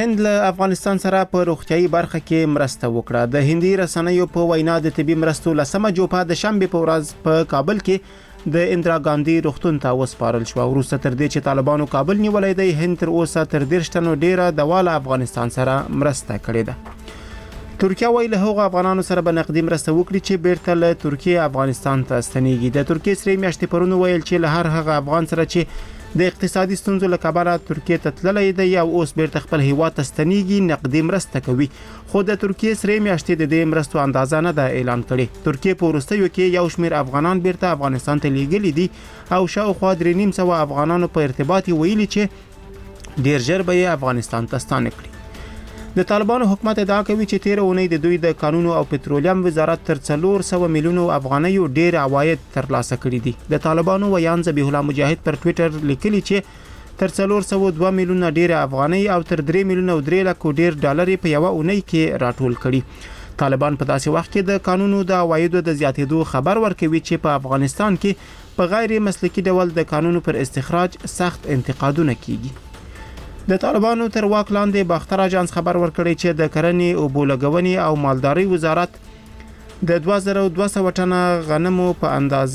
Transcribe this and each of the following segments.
هند له افغانستان سره په روغتیايي برخه کې مرسته وکړه. د هندي رسنیو په وینا د طبي مرستو لسمه جوپه د شنبه په ورځ په کابل کې د اندرا ګاندی روغتون ته وسپارل شو. وروسته تر دې چې طالبانو کابل نیولای دی، هند تر اوسه تر 30 تنو ډیره د واله افغانستان سره مرسته کړې ده. ترکیه وایي له هغو افغانانو سره به نقدي مرسته وکړي چې بیرته له ترکیه افغانستان ته ستنېږي. د ترکیه سرې میاشتې پرون ویل چې له هر هغه افغان سره چې د اقتصادي ستونزو له کبله ترکیه ته تللی دی او اوس بیرته خپل هیواد ته ستنېږي نقدي مرسته کوي. خو د ترکیه سرې میاشتې د دې مرستو اندازه نه ده اعلان کړې. ترکیه په وروستیو کې یو شمېر افغانان بیرته افغانستان ته لیږلي دي او شاوخوا 3.5 افغانانو په ارتباط ویلي چې ډیر ژر به یې افغانستان ته ستانه کړي. د طالبانو حکومت ادعا کوي چې 13 اونۍ د دوی د قانونو او پټرولیم وزارت تر 400 میلیونو افغانیو ډیر عواید ترلاسه کړي دي. د طالبانو ویان ذبیح الله مجاهد پر ټوئیټر لیکلي چې تر 402 میلیونه ډیر افغاني او تر 3 میلیونه او 3 لک ډیر ډالر په یو اونۍ کې راټول کړي. طالبان په داسې وخت کې د قانونو د عوایدو د زیاتېدو خبر ورکوي چې په افغانستان کې په غیر مسلکي ډول د قانونو پر استخراج سخت انتقادونه کیږي. د طالبانو تر واک لاندې باختر اژانس خبر ورکړی چې د کرنې او بولګونې او مالداري وزارت د 2200 ټنه غنمو په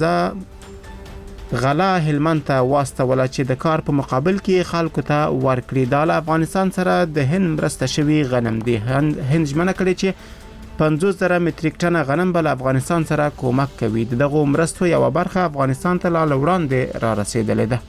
اندازه غلا هلمند ته واستوله چې د کار په مقابل کې خلکو ته ورکړي. د افغانستان سره د هند مرسته شوی غنم دی. هند ژمنه کړې چې 50,000 متریک ټنه غنم بل افغانستان سره کومک کوي. دغه مرستو یو برخه افغانستان ته لا وړاندې را رسیدلې ده.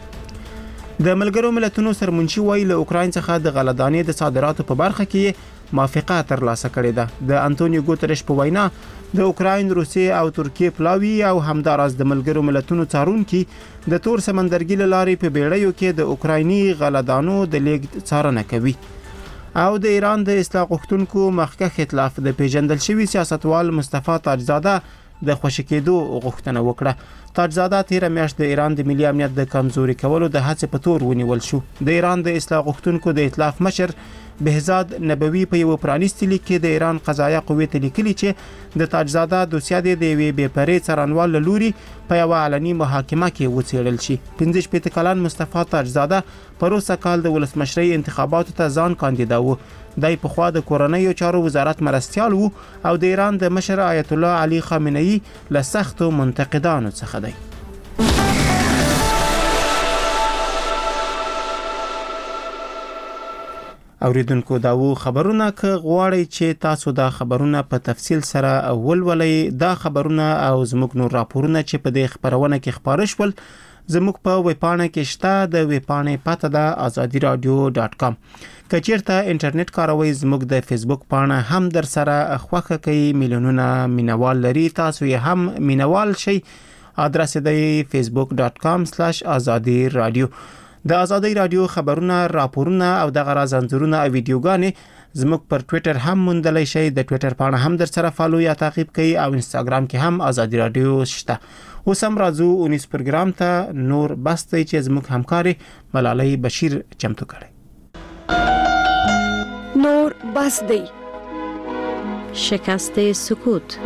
د ملګرو ملتونو سرمنشي وایي له اوکراین څخه د غلهدانې د صادراتو په برخه کې موافقه ترلاسه کړې ده. د انټونیو ګوتریش په وینا د اوکراین، روسیې او ترکیې پلاوی او همدارس د ملګرو ملتونو څارونکي د تور سمندرګي له لارې په بیړیو کې د اوکرایني غلهدانو د لیږد څارنه کوي. او د ایران د اصلاح غوښتونکو مخکښ ائتلاف د پیژندل شوی سیاستوال مصطفی تاجزاده د خوشی کېدو غوښتنه وکړه. تاجزاده تیر میاشت د ایران د ملي امنیت د کمزوري کولو د هڅې په تور ونیول شو. د ایران د اصلاح غوښتونکو د ائتلاف مشر بهزاد نبوي په یو پرانیستي لیک کې د ایران قضایه قوې ته لیکلي چې د تاجزاده دوسیه د یوې بې پرې څارنوال له لوري په یو علني محاکمه کې وڅېړل شي. 15 کلن مصطفی تاجزاده پروسه کال د ولسمشرۍ انتخاباتو ته ځان کاندیداو. دای په خوا د کورنیو چارو وزارت مرستیال وو او د ایران د مشر آیت الله علي خامنه‌ای له سختو منتقدانو څخه دی. اوریدونکو داو خبرونه که غواړئ چې تاسو دا خبرونه په تفصیل سره ولولئ، دا خبرونه او زموږ نور راپورونه چې په دې خبرونه کې خبره شول زموږ په ویبپاڼه کې شته. د ویبپاڼې پته ده azadiradio.com. که چیرته انټرنیټ کاروئ زموږ د فیسبوک پاڼه هم در سره خوښه کوي. میلیونونه مینوال لري، تاسو یې هم مینوال شئ. ادرس دی facebook.com/azadiradio. د ازادي رادیو خبرونه، راپورونه او د غراز انځورونه او ویډیوګانې زموږ پر ټوئیټر هم موندلای شئ. د ټوئیټر پاڼه هم در سره فالو یا تعقیب کړئ او انستګرام کې هم ازادي رادیو شته. اوس هم راځو 19 پروګرام ته. نور بس دی چې زموږ همکاري ملالۍ بشیر چمتو کړي. نور بس دی. شکست سکوت.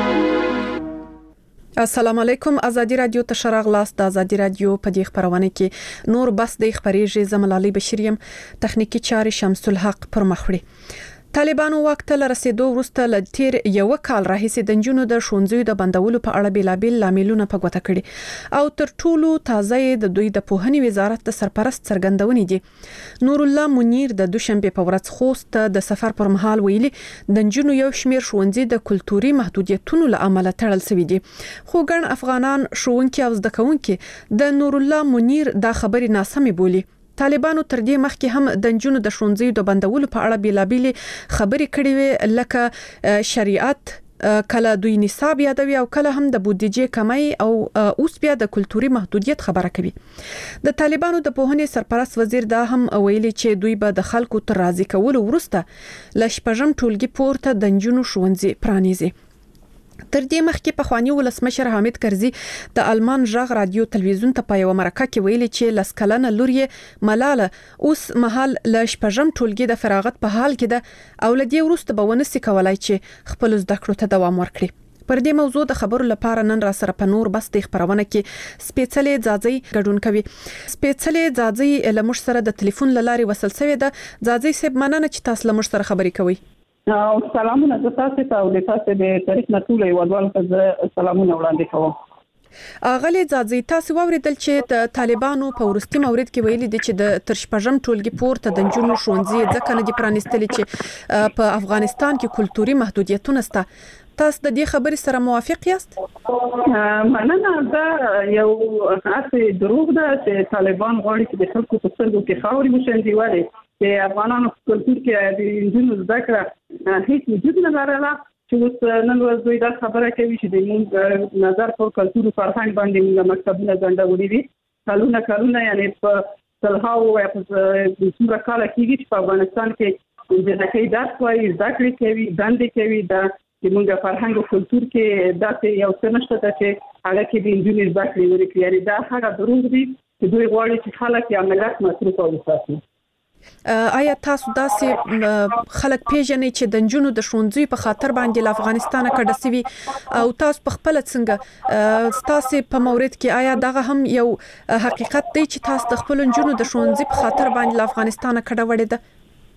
السلام علیکم. ازادي رادیو ته شراغلاست. د ازادي رادیو په دې خبرونه کې نور بس د خبرېږي. زملالي بشریم، تخنیکی چارې شمس الحق پر مخوړي. طالبانو واک ته رسیدو وروسته ل تیر یو کال راهیسې د جنونو د شونځیو د بندولو په اړه بیلابل لاملونه په ګوته کړي او تر ټولو تازه د دوی د پوهنې وزارت د سرپرست څرګندونې دي. نور الله منیر د دوشنبه په ورځ خوست د سفر پر مهال ویلي د جنونو یو شمیر شونځي د کلتوري محدودیتونو له امله تړل شوی دي. خو ګڼ افغانان شوونکي او زده کوونکي د نور الله منیر دا خبري ناسمه بولي. طالبانو تر دې مخکې هم د جنونو د شونځیو د بندولو په اړه بیلابل خبرې کړې وې، لکه شریعت، کله دوی نصاب یادوي او کله هم د بودیجې کمی او اوس بیا د کلتوري محدودیت خبره کوي. د طالبانو د پوهنې سرپرست وزیر دا هم ویلي چې دوی به د خلکو تر راضي کولو وروسته ل شپږم ټولګي پورته د جنونو شونځي پرانیزي. تر دې مخکې په خواني ولسمشر حامد کرزي د آلمان ژغ رادیو تلویزیون ته په یو مرکه کې ویلي چې لسکلنه لوري ملاله اوس مهال ل شپږم ټولګي د فراغت په حال کې ده او لدی وروسته به ونسي کولای چې خپل زده کړو ته دوام ورکړي. پر دې موضوع د خبرو لپاره نن را سره په نور بس د خبرونه کې سپېڅلې ځاځي ګډون کوي. سپېڅلې ځاځي لمر سره د ټلیفون لارې وصل شوې ده. ځاځي صاحب مننه چې تاسو لمر سره خبرې کوي. سلامونه تاسو ته او تاسو د تاریخ نټولې ودوال ته سلامونه وړاندې کوم. غلي ځاځي تاسو ووریدل چې د طالبانو په ورستي مورید کې ویلي دي چې د ترشپژم ټولګي پورته د جنونو شونځي ځکه نه دي پرانستلي چې په افغانستان کې کلتوري محدودیتونه شته. تاسو د دې خبرې سره موافق یاست؟ مننه. دا یو اساس دروغ ده چې طالبان غواړي چې د خلکو په سترګو کې خاورې وشيندي ولې چې افغانانو په کلتور کې د جنونو ذکر هیڅ وجود نه لرله چې اوس نن ورځ دوی دا خبره کوي چې د موږ نظر په کلتور او فرهنګ باندې موږ مکتبونه ځنډولي دي کلونه یعنی په سلهاو یا په څومره کال کېږي چې په افغانستان کې د ځکه درس وایي ذکر کوي دندې کوي دا چې موږ فرهنګ او کلتور کې داسې یو څه نشته چې هغه کې د انجونې ذکر ورکړي یعنی دا هغه دروغ دي چې دوی غواړي چې خلک یې عملیات مصروف او وساتي. آیا تاسو داسې خلک پیژنئ چې د جنونو د شونځي په خاطر باندې له افغانستانه کډه سوي او تاسو په خپل څنګه تاسو په مورید کې آیا دغه هم یو حقیقت دی چې تاسو د خپل جنونو د شونځي په خاطر باندې له افغانستانه کډه وړې ده؟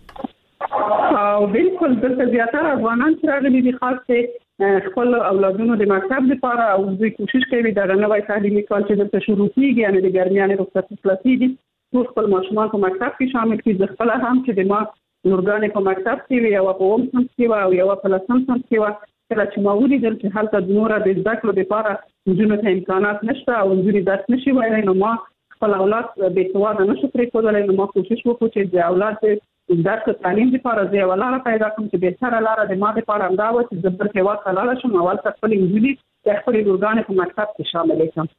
او بالکل دلته زیاتره افغانان چې راغلي دي خاصه خپل اولادونو د مکتب لپاره او دوی کوشش کوي دا نوې تعلیمي کال چې دلته شروع کیږي یعنی د ګرمیانې رخصتي خلاصي دي ټول خپل ماشومان په مکتب کې شامل کړي. خپل هم چې د ما نورګانې په مکتب کې وي او په اوم سم کې او یو په لسم سم کې و کله چې ما ولیدل چې هلته د نور د ذکر لپاره جنونو ته امکانات نشته او جنونو درس نشي وایي نو ما خپل اولاد به سواده نشو پرې کولای نو ما کوشش وکړ چې د اولاد درس تعلیم لپاره ځای ولاره پیدا کوم چې به سره لاره د ما لپاره امدا و چې زبر کې واټ حلال شم اول خپل انجلي د خپل نورګانې په مکتب کې شامل کړم.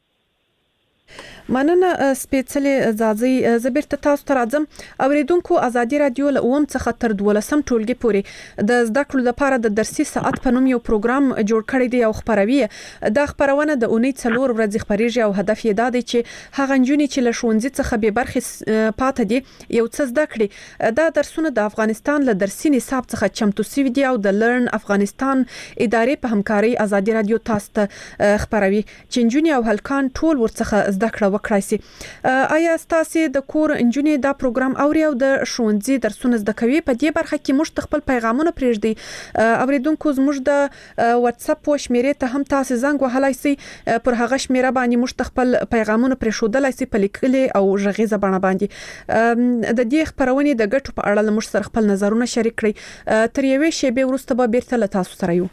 مننه سپېڅلې ځاځي زبرته تاسو ته راځم. اوریدونکو ازادي رادیو له اوم څخه تر 12 ټولګي پورې د زده کړو لپاره د درسي ساعت په نوم یو پروګرام جوړ کړی دی او خبروي. دا خبرونه د اونۍ 4 ورځې خبريږي او هدف یې دا دی چې هغه جنونی چې له ښوونځي څخه به برخه پاتې دي یو څه زده کړي. دا درسونه د افغانستان له درسي نصاب څخه چمتو شوي دي او د لرن افغانستان ادارې په همکاري ازادي رادیو تاسو ته خبروي چې جنونی او هلکان ټول ورڅخه زده کړه وکړای شي. آیا تاسو د کور انجونې دا پروګرام اوري او د ښوونځي درسونه زده کوي؟ په دې برخه کې موږ خپل پیغامونه پرېږدي. اوریدونکو زموږ د واتس اپ شمیرې ته هم تاسو زنګ وهلای شئ. پر هغه شمیره باندې موږ خپل پیغامونه پرېښودلای شئ په لیکلي او غږیزه بڼه باندې. د دې خبرونې د ګټو په اړه موږ سره خپل نظرونه شریک کړئ. تر یوې شېبې وروسته به بیرته له تاسو سره یو.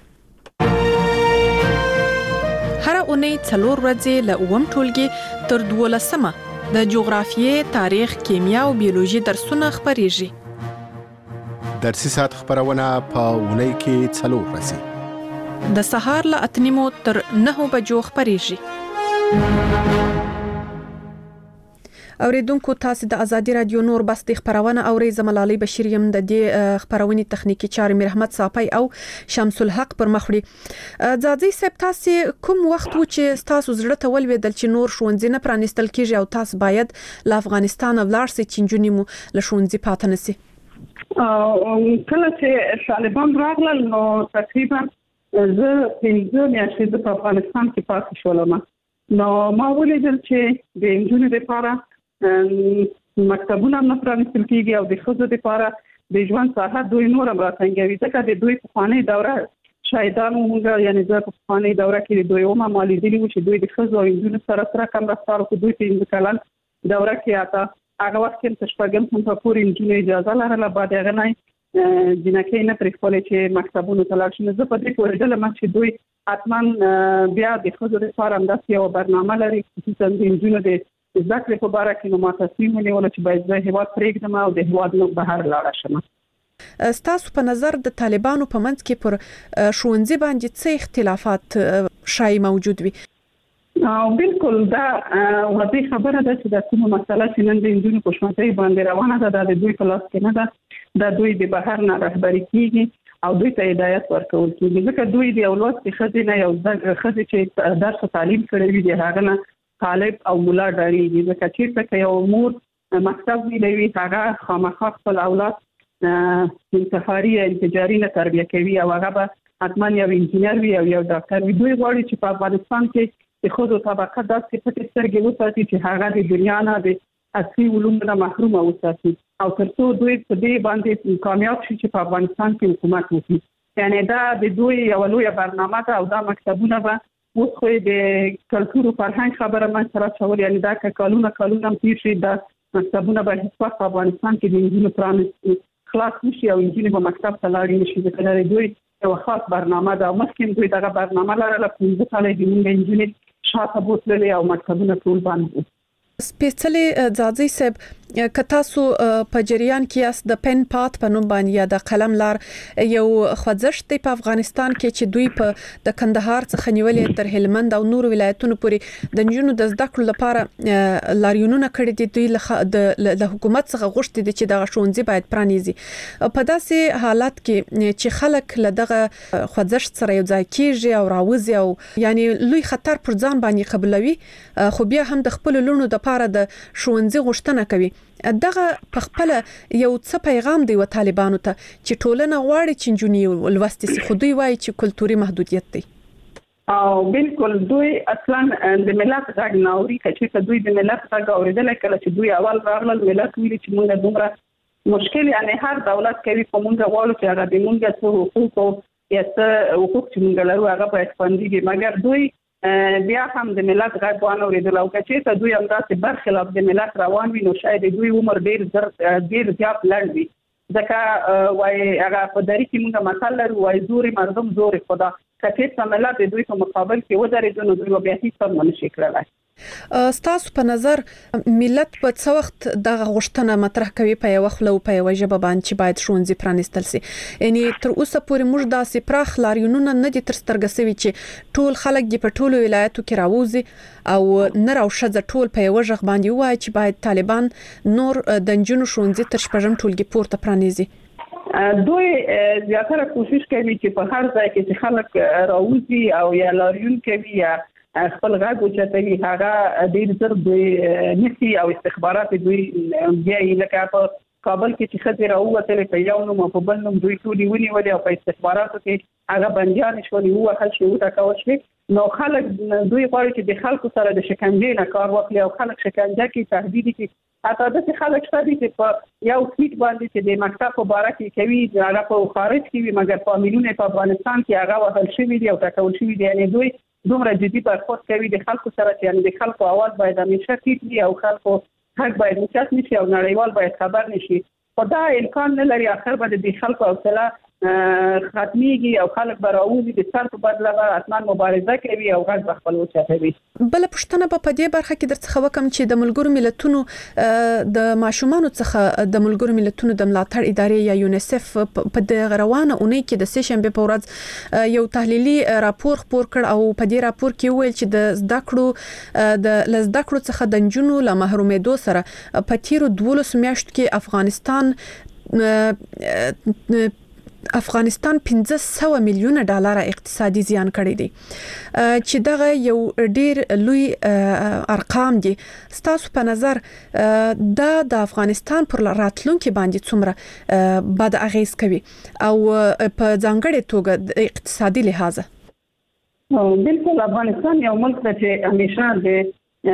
هر اونۍ 4 ورځې له اوم ټولګي تر 12مه د جغرافیې، تاریخ، کیمیا او بیولوژي درسونه خبريږي. درسي ساعت خبرونه په اونۍ کې 4 ورځې د سهار له 8:30 تر 9 بجو خبريږي. اوریدونکو تاسو د ازادي رادیو نور بس د خبرونه اوري. زملالي بشیر يم د دې خبرونې تخنیکی چارې مرحمت صافي او شمس الحق پر مخړي. ځاځي صاحب تاسو کوم وخت و چې تاسو زړه ته ولویدل چې نور ښوونځي نه پرانستل کیږي او تاسو باید له افغانستان ولاړ شئ چې جنونی مو له ښوونځي پاتې نشي؟ کله چې طالبان راغلل نو تقریبا زه 15 میاشتې په افغانستان کې پاتې شولم. نو ما ولیدل چې د انجونې لپاره مکتبونه نه پرانستل کیږي او د ښځو لپاره د ژوند ساحه دوی نور امراتنګوي ځکه د دوی په خواني دوره شاهدانو موږ یعنی زه په خواني دوره کې د دوی اومه مالیدلی و چې دوی د ښځو او انجونو سره کم رفتار کوي. دوی په 15 کلن دوره کې آتا هغه وخت کې تشپګم هم په پوری انجونې اجازه لرله بعد هغه نه جنکې نه پرې خپل چې مکتبونو ته لاړ شي. زه په دې پوهېدل چې دوی اتمن بیا د ښځو لپاره همداسې یو برنامه لري خصوصا د انجونو د ذکر په باره کې نو ما تصمیم ونیول چې باید زه هیواد پرېږدم او د هیواد نه بهر لاړ شم. ستاسو په نظر د طالبانو په منځ کې پر ښوونځي باندې څه اختلافات شای موجود وي؟ بالکل دا واضح خبره ده چې دا کومه مسله چې نن د انجونو په ښوونځي باندې روانه ده د دوی په لاس کې نه ده. دا دوی د بهر نه رهبري کیږي او دوی ته هدایت ورکول کیږي ځکه دوی د اولاد څخه نه یو ځکه چې درس تعلیم کړی وي د هغه نه طالب او مولا ډاریږي ځکه چې یو مور مکتب ویلوي هغه خامخا خپل اولاد انتحاري انفجاري نه تربیه کوي او هغه به حتما یو انجینر وي او یو ډاکټر وي. دوی غواړي چې په افغانستان کې د خود طبقه داسې پټې سترګې وساتي چې هغه د دنیا نه د اصلي علومو نه محروم وساتي او ترڅو دوی په دې باندې کامیاب شي چې په افغانستان کې حکومت وکړي. یعنی دا د دوی یو لویه برنامه ده او دا مکتبونه به اوس خو د کلتور او فرهنګ خبره من سره شول. یعنی دا که کلونه هم تیر شي دا مکتبونه به هیڅ وخت په افغانستان کې د انجینو پرانیستي خلاص نشي او انجینې په مکتب ته لاړې نشي. ځکه دوی یو خاص برنامه ده. مخکې دوی دغه برنامه لرله 15 کال د موږ انجینې شاته بوتللې او مکتبونه ټول بند وو. سپیڅلې ځاځي صاحب که تاسو په جریان کې یاست د پن پات په نوم باندې یا د قلم لار یو خوځښت دی په افغانستان کې چې دوی په د کندهار څخه نیولې تر هلمند او نور ولایتونو پورې د نجونو د زده کړو لپاره لاریونونه کړي دي. دوی د حکومت څخه غوښتي دي چې د ښوونځي باید پرانیزي. په داسې حالت کې چې خلک له دغه خوځښت سره یو ځای کیږي او راوځي او یعنی لوی خطر پر ځان باندې قبلوي خو بیا هم د خپل لونو د لپاره د ښوونځي غوښتنه کوي. دغه په خپل یو څه پیغام دی و طالبانو ته چې ټولنه غواړي چې نجونې ولوستي سي خو دوی وایي چې کلتوري محدودیت دی. او بالکل دوی اصلا د ملت غږ نه اوري. چې دوی د ملت غږ اوریدل کله چې دوی اول راغلل ملت ویلي چې موږ دومره مشکل یعنی هر دولت کوي په موږ غواړو چې هغه د موږ څو حقوق یا څه حقوق چې موږ لرو هغه باید خوندي. مګر دوی بیا هم د ملت غږ وانه اوریدل او چې دوی هم داسې برخلاف د ملت روان وي نو شاید دوی عمر ډیر زیات لنډ وي. ځکه وای هغه په دری کې موږ مثال لرو وای زوري مردم زوري خدا کته ملت د دوی په مقابل کې ودرېدل نو دوی بیا هیڅ هم نشي کولای. ستاسو په نظر ملت په څو وخت د غوښتنه مطرح کوي په یو خلو په یو ژبه باندې چې باید ښوونځي پرانیستل شي. یعنی تر اوسه پورې موږ داسې پراخ لاریونونه نه دي تر سترګې سوي چې ټول خلک د په ټولو ولایتو کې راوځي او نر او ښځه ټول په یو ژغ باندې وایي چې باید طالبان نور د نجونو ښوونځي تر شپږم ټولګي پورته پرانیزي. دوی زیاتره کوشش کوي چې په هر ځای کې چې خلک راوځي او یا لاریون کوي یا خپل غږ اوچتوي هغه ډیر زر دوی نفي او استخبارات دوی بیا لکه په کابل کې چې خځې راووتلې په یو نوم په بل نوم دوی ټولي ونیولې او په استخباراتو کې هغه بندیان شولې وو هغه شی وټاکول شي. نو خلک دوی غواړي چې د خلکو سره د شکنجې نه کار واخلي او خلک شکنجه کې تهدید کې حتی د خلک شته چې په یو سیټ باندې چې د مکتب په باره کې کوي هغه په خارج کې وي مګر فامیلونه په افغانستان کې هغه وهل شوی دي او ټاکل شوی دي. یعنی دوی دومره جدي برخورد کوي د خلکو سره چې یعنی د خلکو आवाज باید همیشه ټیټ وي او خلکو حق باید مشخص نشي او نړیوال باید خبر نشي. خدا امکان نه لري اخر باندې د خلکو حوصله ختميږي او خلک براوزي د سر په بدله به اتمن مبارزه کوي او غږ خپل وچتوي. بل پښتنه په دې برخه کې درڅخه وکم چې د ملګرو ملتونو د ماشومانو څخه د ملګرو ملتونو د ملاتړ ادارې یا یونیسف په د روانه اونۍ کې د سشنبه په ورځ یو تحلیلي راپور خپور کړ او په دې راپور کې ویل چې د زده کړو څخه د نجونو له محرومېدو سره په تیرو 12 میاشتو کې افغانستان 500 میلیونه ډالر اقتصادي زیان کړی دی چې دغه یو ډیر لوی ارقام دي. ستاسو په نظر د افغانستان پر راتلونکو باندې څومره بد اغیز کوي او په ځانګړي توګه د اقتصادي لحاظه؟ بالکل افغانستان یو ملک دی چې همیشه د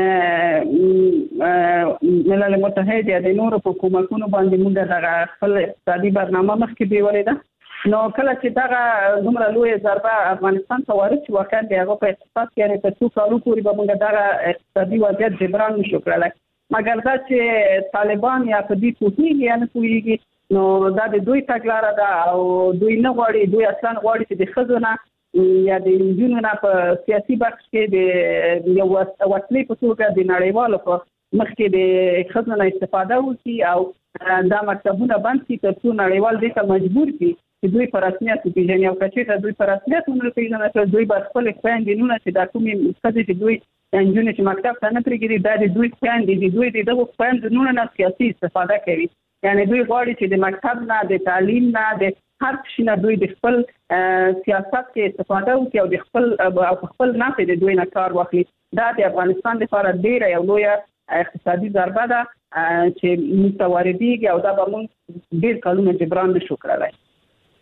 ملل متحد یا د نورو حکومتونو باندې موږ د خپل اقتصادي برنامه مخکې بیولې ده. نو کله چې دا دومره لوی ضربه افغانستان ته ورسېږي واقعا د هغه په اقتصاد کې یعنی په څو کالو پورې به موږ دا اقتصادي وضعیت جبران نشو کولای. مګر دا چې طالبان یا په دې پوهیږي یا نه پوهیږي نو دا د دوی تګلاره ده او دوی نه غواړي دوی اصلا غواړي چې د ښځو یا د نجونو نه په سیاسي بخش کې د یو وسلې په توګه د نړیوالو په مخ کې د ښځو نه استفاده وکړي او دا مکتبونه بند کړي ترڅو نړیوال دې ته مجبور کړي چې دوی په رسمیت وپیژني او کچې دوی په رسمیت وپیژني چې دوی به خپل خويندې نونه چې دا کومې ښځې چې دوی نجونې چې مکتب ته نه پرېږدي دا د دوی خويندې دي دوی دغه خويندې نونه نه سیاسي استفاده کوي. یعنی دوی غواړي چې د مکتب نه د تعلیم نه د هر څه نه دوی د خپل سیاست کې استفاده وکړي او د خپل نفع د دوی نه کار واخلي. دا د افغانستان لپاره ډیره یو لویه اقتصادي ضربه ده چې متواردیږي او دا به موږ ډیر کلونه جبران نشو کولای.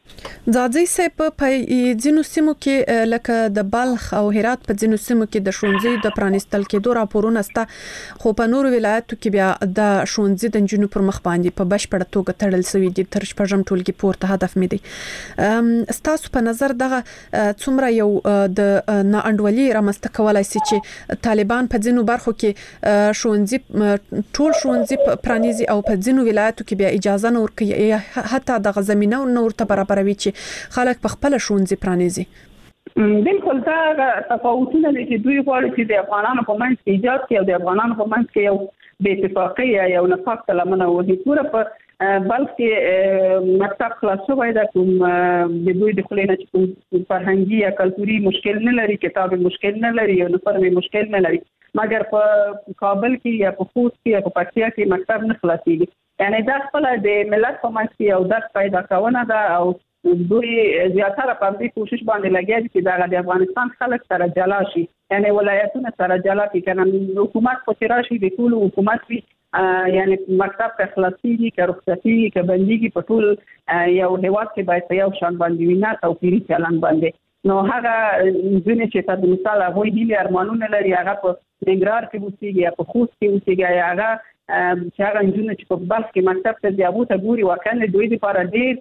ځاځي صاحب په ځینو سیمو کې لکه د بلخ او هرات په ځینو سیمو کې د ښوونځي د پرانستل کېدو راپورونه ستا خو په نورو ولایتو کې بیا د ښوونځي د جنونو پر مخ باندې په بشپړه توګه تړل شوی دي تر شپږم ټولګي پورته هدف مې دی ستاسو په نظر دغه څومره یو د ناانډولي رامنځته کولای شي چې طالبان په ځینو برخو کې ښوونځي ټول ښوونځي پرانیزي او په ځینو ولایتو کې بیا اجازه نه ورکوي حتی د غزمینه نور ته برابروي چې خلک په خپل ښوونځي پرانیزي. بالکل دا تفاوتونه دي چې دوی غواړي چې د افغانانو په منځ کې ایجاد کړي او د افغانانو په منځ کې یو بې اتفاقي یا یو نفاق لمنه وهي پوره په بلکې مکتب خلاص شوی دا کوم د دوی د خلینو چې کوم فرهنګي یا کلتوري مشکل نه لري کتاب مشکل نه لري او نفر مشکل نه لري مګر په کابل کې یا په خوست کې یا په پکتیا کې مکتب نه خلاصيږي یعنی دا خپل د ملت په منځ کې یو درس پیدا کول ده او دوی زیاتره په دې کوشش باندې لګیا دي چې دا د افغانستان خلک سره جلا شي یعنی ولایتونه سره جلا کی کنه حکومت په تراشي د ټول حکومت وی یعنی مکتب که خلاصيږي که رخصتي که بنديږي په ټول یو هیواد کې باید یو شان باندې وینا توپیری چلن باندې نو هغه ځینې چې په مثال هغه دی ارمانونه لري هغه په ننګرهار کې اوسېږي یا په خوست کې اوسېږي هغه چې هغه ځینې چې په بلخ کې مکتب ته ځي ته ګوري واقعا دوی لپاره ډېر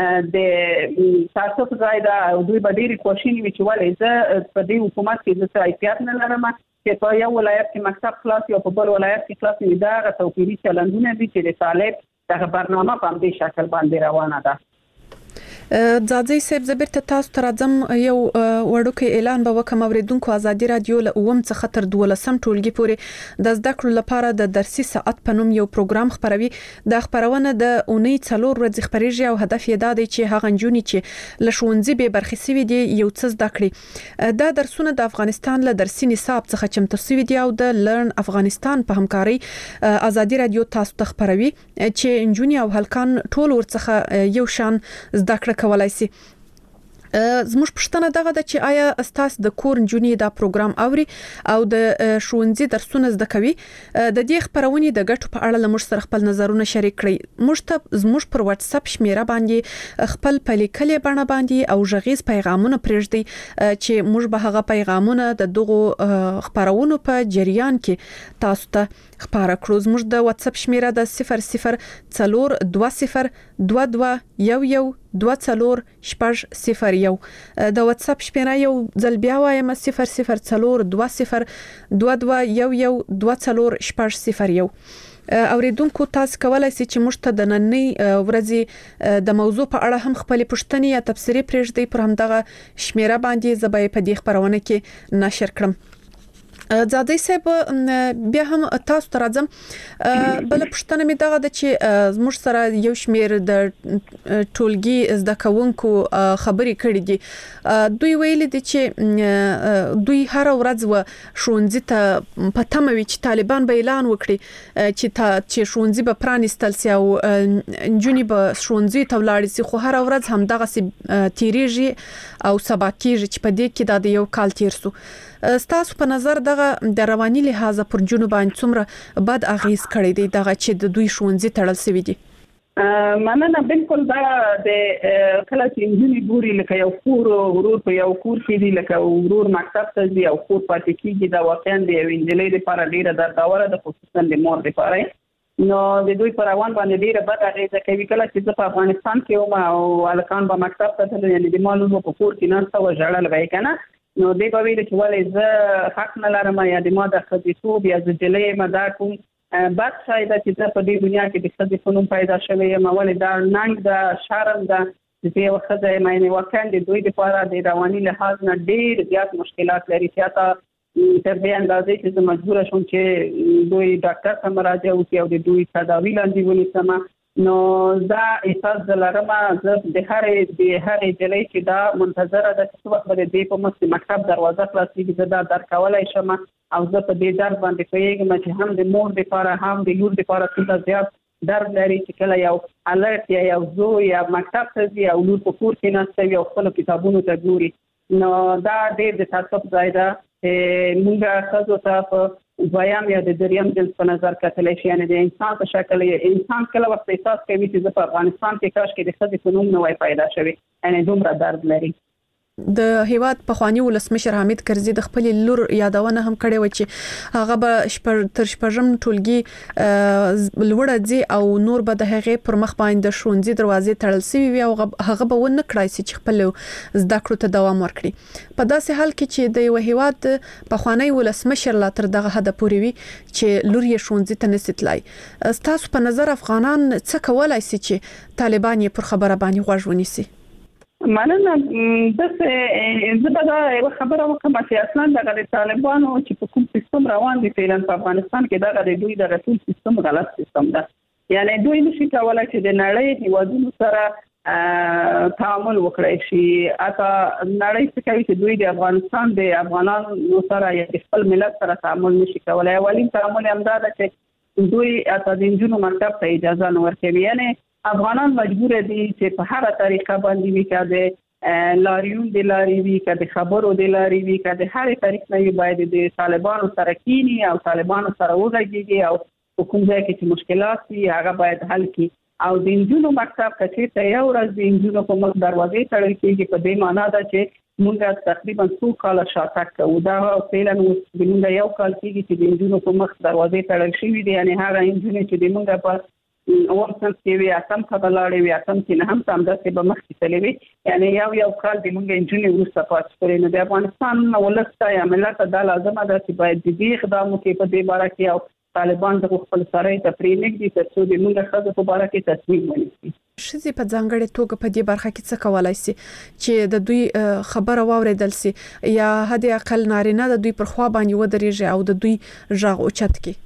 د تاسو په ځای دا دوی به ډېری کوشش وکړي چې ولې زه په دې حکومت کې د سایفیات نه لرم چې په یو ولایت کې مکتب خلاص یا په بل ولایت کې خلاص وي دا غو توپیری چلندونه دي چې د طالب دغه برنامه په دې شکل باندې روانه ده. ځاځي صاحب زبرته تاسو تر ځم یو وړوکی اعلان به وکم اوریدونکو ازادي رادیو له اوم څخه تر 12 ټولګي پورې د زده کړو لپاره د درسي ساعت په نوم یو پروګرام خبروي د خبرونه د اونۍ 4 ورځې خبريږي او هدف یې دا دی چې هغه جنونی چې لښوونځي به برخې سوي دي یو څه زده کړي دا درسونه د افغانستان له درسي نصاب څخه چمتو سوي دي او د لرن افغانستان په همکاري ازادي رادیو تاسو ته خبروي چې جنونی او هلکان ټول ورڅخه یو شان زده کړه کولای شي. زموږ پښتنه دغه د چې آیا استاس د کور جونی دا پروګرام اوري او د ښوونځي درسونه زده کوي د دې خبرونې د ګټو په اړه لمر سره خپل نظرونه شریک کړئ زموږ پر واتس اپ شمیره باندې خپل پلیکلې بڼه باندې او ژغیز پیغامونه پرېږدي چې موږ به هغه پیغامونه د دغه خبرونو په جریان کې تاسو ته خبره کړو. زموږ د واتس اپ شمیره د 002021124001 د واتس اپ شمیره یو ځل بیا وایم 00202211124001 اوریدونکو تاسو کولای شئ چې موږ ته د نننۍ ورځې د موضوع په اړه هم خپل پوښتنې یا تبصرې پرېږدئ پر همدغه شمیره باندې زبې په دې خبرونه کې نشر کړم. ځاځي صاحب بیا هم تاسو ته راځم بل پښتنه مې دغه د چې زموږ سره یو شمیر د ټولګي زده کوونکو خبرې کړې دي دوی ویل دي چې دوی هر ورځ و ښوونځي ته پټموي چې طالبان به اعلان وکړي چې ښوونځي به پرانیستل سي او جونی به ښوونځي ته ولاړ سي خو هر ورځ هم دغه تیریږي او سبا کېږي چې په دې کې د یو کال تیر سو. ستاسو په نظر دغه د رواني لحاظه پر جنوب باندې څومره بد اغیز کړی دی دغه چې د دوی ښوونځي تړل شوی دي؟ مننه بالکل دا د کله چې انجینری ګوري لکه یو کور ورور په یو کور کې دی لکه ورور مکتب ته دی او کور پاتې کیږي دا واقعا د انجلۍ لپاره ډیره درداوره ده خصوصا د مور لپاره نو د دوی پر روان باندې ډیره بد اغیز کوي. کله چې په افغانستان کې او الکان په مکتب ته تلل یعنی د مالونو په کور کې نه څو ژړل وای کنه نو دې په ویل چې ولې زه حق نه لرم یا د ما د خديتوب یا د جلې مدا کوم بد شایده چې په دې دنیا کې د خدای په نوم پیدا شوی یم ولې دا ننګ دا شرم دا چې یو خدای مې واقعا د دوی لپاره د رواني لحاظ نه ډېر زیات مشکلات لري چې تا تر دې اندازې چې مجبور شوم چې دوی ډاکټر ته مراجعه وکړي او د دوی تداوی لاندې ونیسم نو دا احساس دلارما زه د هرې جلې چې دا منتظره ده چې وخت به دې په مکتب دروازه خلاصېږي دا درکولای شم او زه په دې درد باندې پوهیږم چې هم د مور لپاره هم د لور لپاره څه زیات درد لري چې کله یو الرټ یا یو زو یا مکتب ته ځي او لور په کور کې نشته یو خپل کتابونو ته ګوري نو دا ډېر د تاسو ځای ده موږ خاصو ته دویم یا د دریم جنس په نظر کتلی شي، یعنی د انسان په شکل انسان کله وخت احساس کوي چې په افغانستان کې کاش کې د ښځې په نوم نه وای پیدا شوی، یعنی دومره درد لري. د هیواد پخوانی ولسمشر حامد کرزي د خپل لور یادونه هم کړې و چې هغه به تر شپږم ټولګي لوړه ځي او نور به د هغې پر مخ باندې ښوونځي دروازې تړل شوی وي او هغه به ونه کړای چې خپل زده کړو ته دوام ورکړي. په داسې حال کې چې د یو هیواد پخوانی ولسمشر لا تر دغه حد پورې وي چې لور یې ښوونځي ته نشي تلای، تاسو په نظر افغانان څه کولای شي چې طالبان یې پر خبره باندې غوږ ونیسي؟ مننه. زه به دا یو خبره وکم چې اصلا د طالبانو چې په کوم سیستم روان دي فعلا په افغانستان کې دا د دوی د ټول سیستم غلط سیستم ده. یعنی دوی نشي کولای چې د نړۍ هیوادونو سره تعامل وکړي شي. اته نړۍ څخه کوي چې دوی د افغانستان د افغانانو سره یا خپل ملت سره تعامل نشي کولای. اولین تعامل هم دا ده چې دوی اته د انجونو مکتب ته اجازه نه ورکوي. یعنی افغانان مجبور دي چې په هر طریقه باندې وي کده لاریون د لاري وي کده خبرو د لاري وي کده هر طریق نه باید د طالبانو سره کینی او طالبانو سره وغږیږي او کوم ځای کې چې مشکلات دي هغه باید حل کړي. او د انجونو مکتب کچې ته یو ورځ د انجونو په مخ دروازې تړل کېږي په دې معنی ده چې موږ تقریبا 2 کال شاته کوو. دا فعلا موږ یو کال کېږي چې د انجونو په مخ دروازې تړل شوې دي. یعنی هغه انجونې چې موږ په ورسنس کې وي اتم خبرلاړې وي اتم کې نه هم تام داسې به مخ کې تللی وي. یعنی یو کال د موږ انجونې وروسته پاتې کړي. نو د افغانستان ولسته یا ملت دا لازمه ده چې باید د دې اقدام وکړي په دې باره کې او طالبان د خپل سره ته پرېنږدي ترڅو د موږ خزه په باره کې تصمیم ونیسي. ښځې په ځانګړې توګه په دې برخه کې څه کولای شي چې د دوی خبره واوریدل شي یا حد اقل نارینه د دوی پر خوا باندې ودرېږي او د دوی غږ اوچت کړي؟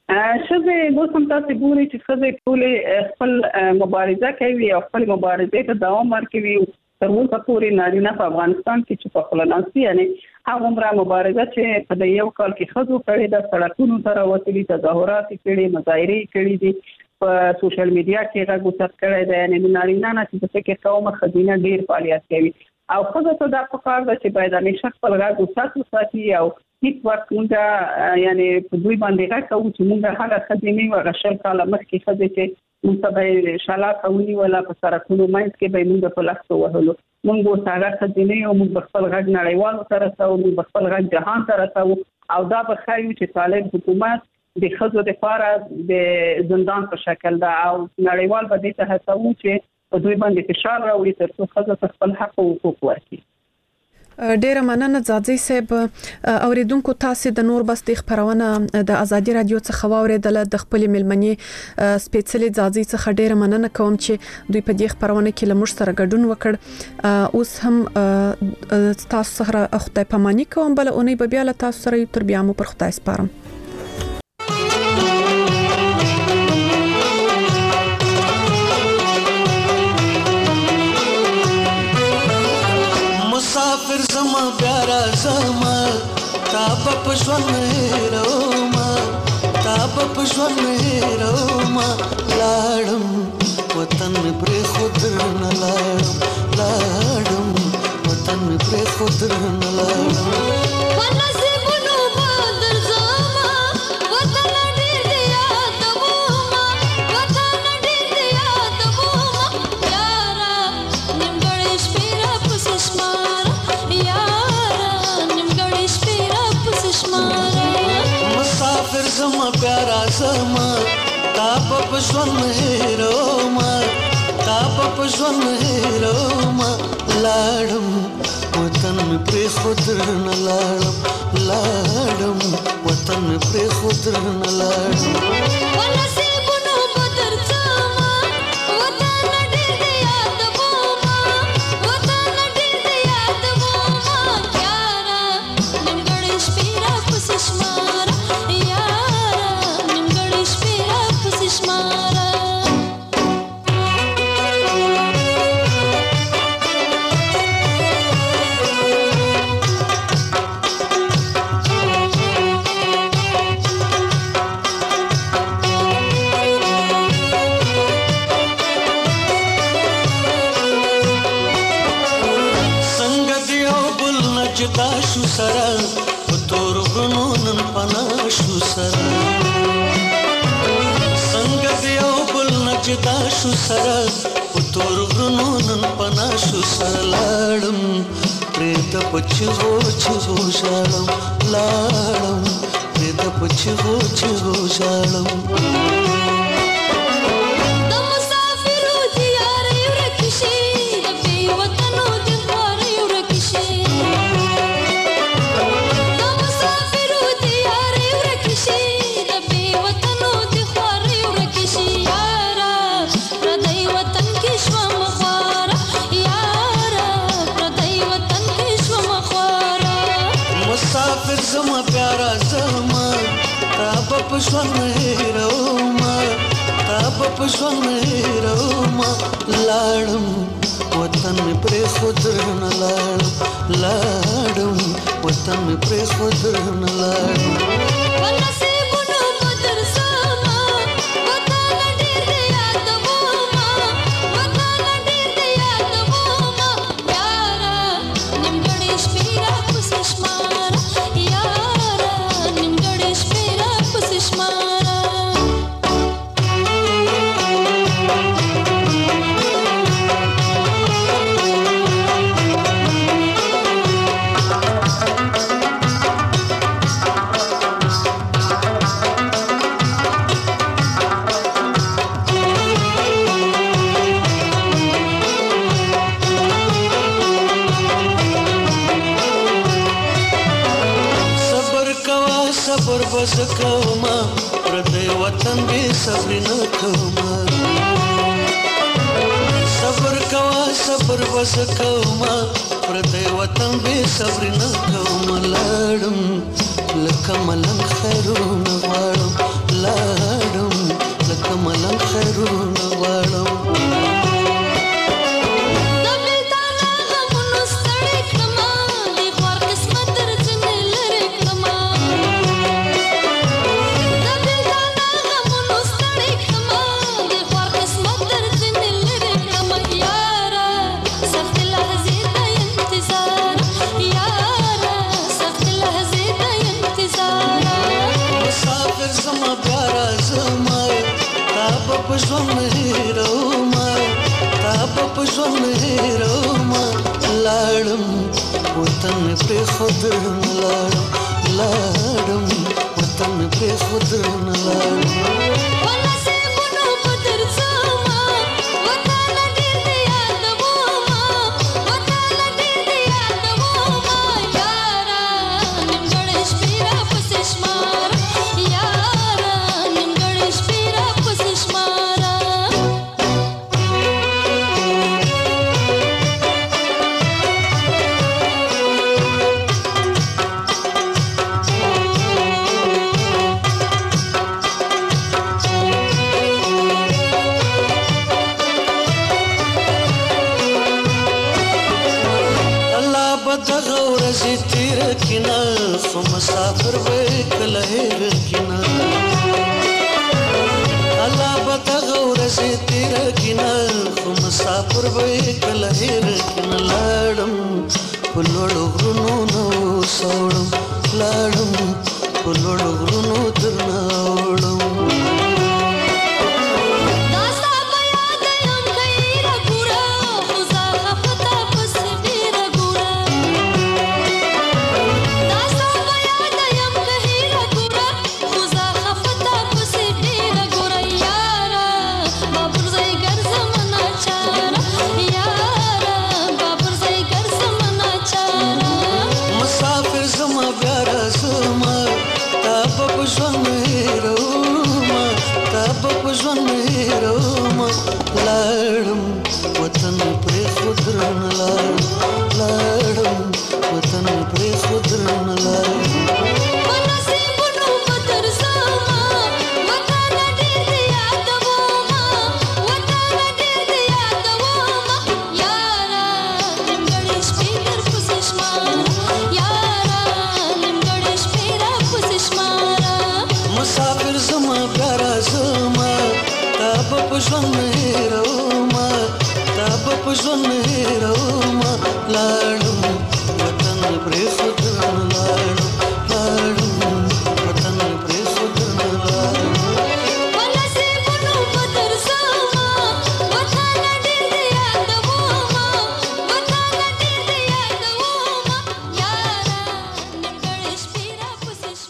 ښځې اوس هم تاسو ګورئ چې ښځې ټولې خپل مبارزه کوي او خپل مبارزې ته دوام ورکوي. تر اوسه پورې نارینه په افغانستان کې چې په خپل ناسي یعنی هغه عمره مبارزه چې په د یو کال کې ښځو کړې د سړکونو ته راوتلي تظاهرات کړي مظاهرې کړي دي په سوشل میډیا کې غږ اوچت کړی دی. یعنی نارینه نه چې په کې قوم ښځینه ډیر فعالیت کوي او ښځو ته دا پکار ده چې باید همیشه خپل غږ اوچت وساتي او هیڅ وخت موږ یعنی په دوی باندې غږ کوو چې موږ هغه ښځینې او غشل کاله مخکې ښځې چې موږ ته به شاله کوي ولا په سرکونو منځ کې به موږ په لاسو وهلو. موږ اوس هغه ښځینې او موږ خپل غږ نړیوالو ته رسوو، موږ خپل غږ جهان ته رسوو او دا به ښایي چې طالب حکومت د ښځو لپاره د زندان په شکل ده او نړیوال به دې ته هڅوي چې په دوی باندې فشار راوړي ترڅو ښځو ته خپل حق او حقوق ورکړي. ډیره مننه ځاځي صاحب. اوریدونکو تاسو د نور بس د خبرونه د ازادي رادیو څخه واوریدل. د خپل ملمنې سپیشلی ځاځي څخه ډیره مننه کوم چې دوی په دې خبرونه کې لمر سره ګډون وکړ. اوس هم تاسو سره خدای پاماني کوم بل اونۍ به بیا له تاسو سره تر بیا مو پر خدای سپارم. مسافر زما پیارا زما تا په ژوند هېروما تا په ژوند هېروما لاړم وطن پرې خود نه لاړم وطن پرې خود نه لاړم. زما پیارا زما تا په ژوند هېروما تا په ژوند هېروما لاړم وطن پرې خود نه لاړم وطن پرې خود نه لاړم. شو سره څنګه دیو بل نجدا شو سره تور غرونو نن پنا شو سره لاړم پرې د پچغو چغو شالم لاړم پرې د پچغو چغو شالم زما پیارا زما تا په ژوند هېروما تا په ژوند هېروما لاړم وطن مې پرې خود نه لاړم لاړم وطن مې پرې خود نه لاړم صبر بس کوما پردی وطن بی صبر نه کوما صبر کوا صبر بس کوما پردی وطن بی صبر نه کوما لاړم لکه ملنګ خیرونه غواړم لاړم لکه ملنګ خیرونه غواړم په ژوند هېروما تا په ژوند هېروما لاړم وطن مې پرېښود نه لاړم لاړم وطن مې پرېښود نه لاړم دغه ورځې تیر کینا خو مسافر وې کله هېر کینا الله به دغه ورځې تیر کینا خو مسافر وې کله هېر کینا لاړم په لوړو غرونو نو سوړم لاړم په لوړو غرونو درنه وړم لاړم وطن مې پرېښود نه لاړم لاړم وطن مې پرېښود نه لاړم